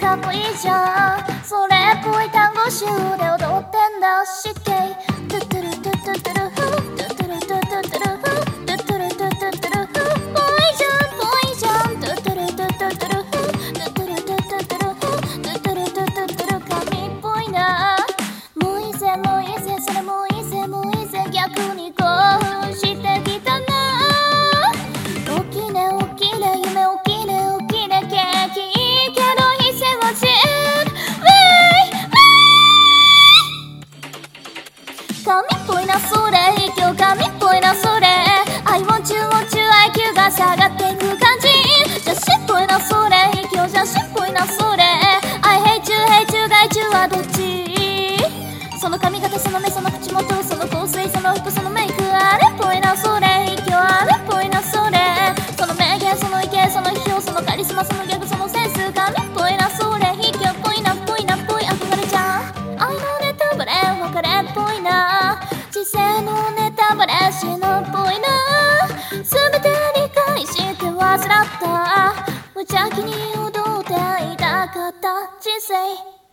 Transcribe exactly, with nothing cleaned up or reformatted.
かっこいいじゃん。それっぽい単語集で踊ってんだしけ。トゥトゥルトゥトゥトゥルフトゥトゥルトゥトゥトゥルフトゥトゥルトゥトゥトゥルフぽいじゃんぽいじゃんトゥトゥルトゥトゥトゥルフトゥトゥルトゥトゥトゥルフトゥトゥルトゥトゥトゥル紙っぽいな。もういいぜもういいぜそれもういいぜもういいぜ逆に興奮してきたな。大きね大きね夢大きね大きねケーキいいけど非正はチェックウェイ神っぽいなそれ今日神っぽいなそれ I want you want you アイキュー が下がっていく感じ写真っぽいなそれ今日写真っぽいなそれ I hate you hate you 害虫はどっち。その髪型その目その口元その香水その服そのメイクあれっぽいなそれ今日あれっぽいなそれその名言その意見その批評そのカリスマそのギャグそのセンス髪っぽいなそれ卑怯っぽいなっぽいなっぽい憧れちゃう愛のネタバレ別れっぽいな知性のネタバレ死ぬっぽいな全て理解して忘れた無邪気に踊っていたかった人生